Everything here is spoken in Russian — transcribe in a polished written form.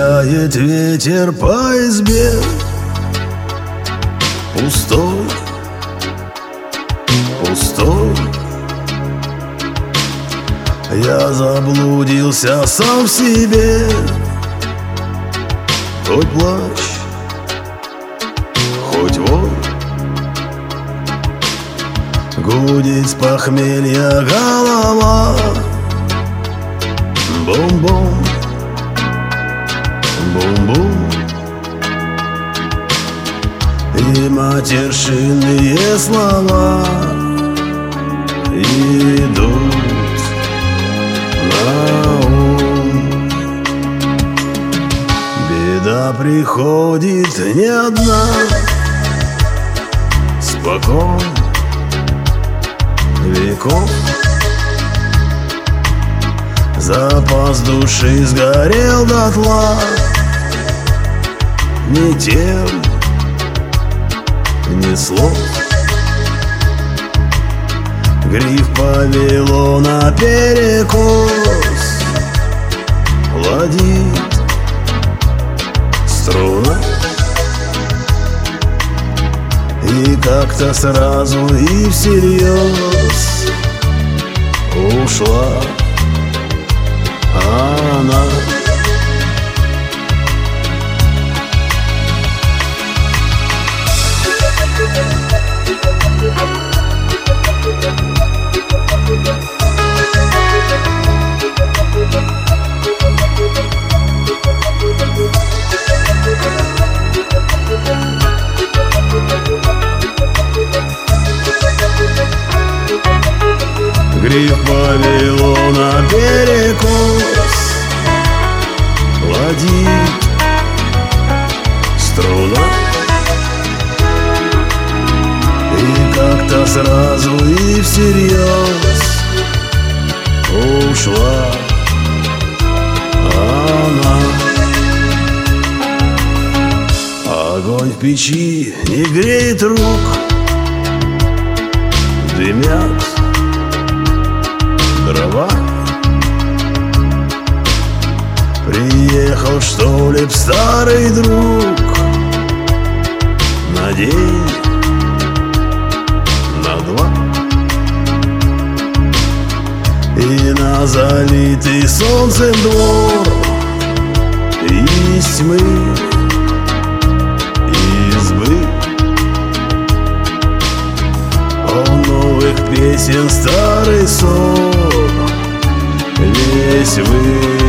Гуляет ветер по избе пустой, пустой. Я заблудился сам в себе. Хоть плачь, хоть вой, гудит с похмелья голова. Бум-бум, бум-бум. И матершинные слова идут на ум. Беда приходит не одна, спокон веков. Запас души сгорел дотла, ни тем, ни слов. Гриф повело наперекос, ладит струна. И как-то сразу и всерьез ушла она. Гриф повело наперекос, ладит струна. И как-то сразу и всерьез ушла она. Огонь в печи не греет рук, дымят дрова. Приехал, что ли, старый друг на день, на два. И на залитый солнцем двор из тьмы избы он новых песен старый сон весь вы